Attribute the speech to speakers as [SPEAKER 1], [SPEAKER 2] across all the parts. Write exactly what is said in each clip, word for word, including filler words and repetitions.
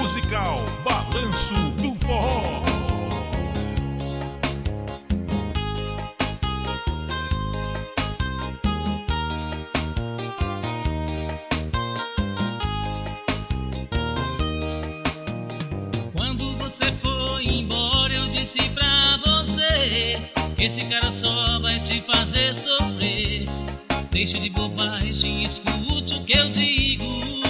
[SPEAKER 1] musical Balanço do Forró.
[SPEAKER 2] Quando você foi embora, eu disse pra você: esse cara só vai te fazer sofrer. Deixe de bobagem, escute o que eu digo.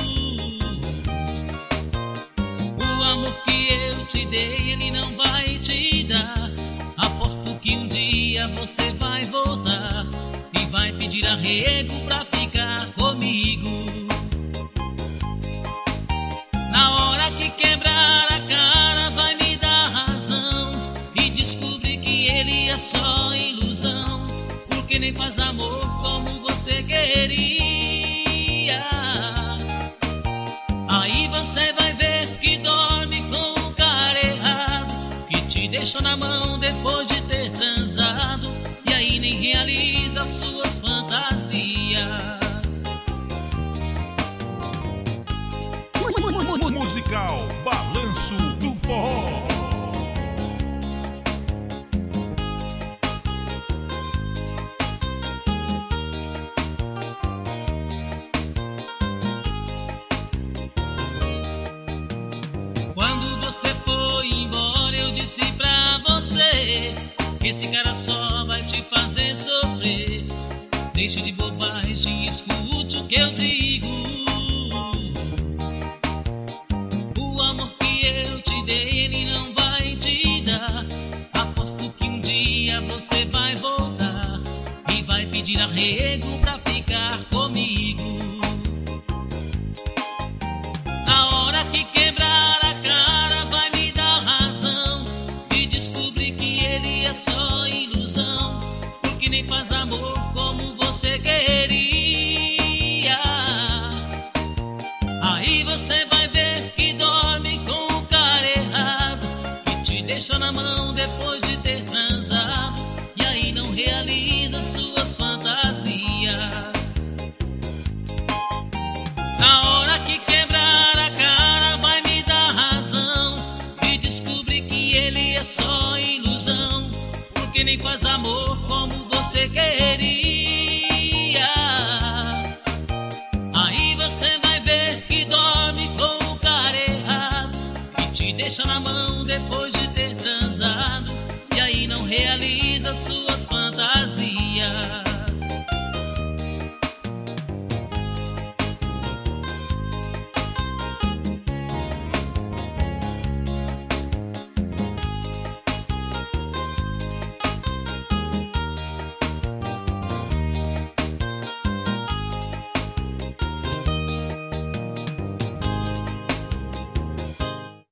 [SPEAKER 2] O amor que eu te dei, ele não vai te dar. Aposto que um dia você vai voltar e vai pedir arrego pra ficar comigo. Na hora que quebrar a cara, vai me dar razão e descobrir que ele é só ilusão, porque nem faz amor como você queria. Aí você vai ver que dorme com o cara errado, que te deixou na mão depois de ter transado, e aí nem realiza suas fantasias.
[SPEAKER 1] Musical Balanço do Forró.
[SPEAKER 2] Quando você foi embora, eu disse pra você: esse cara só vai te fazer sofrer. Deixe de bobagem, escute o que eu digo. O amor que eu te dei, ele não vai te dar. Aposto que um dia você vai voltar e vai pedir arrego pra ficar comigo. Na hora que quebrar a cara, vai me dar razão e descobrir que ele é só ilusão, porque nem faz amor como você queria. Aí você vai ver que dorme com o cara errado, que te deixou na mão depois de ter transado, e aí não realiza suas fantasias. Na hora que quebrar a cara, vai me dar razão e descobrir que ele é só ilusão, porque nem faz amor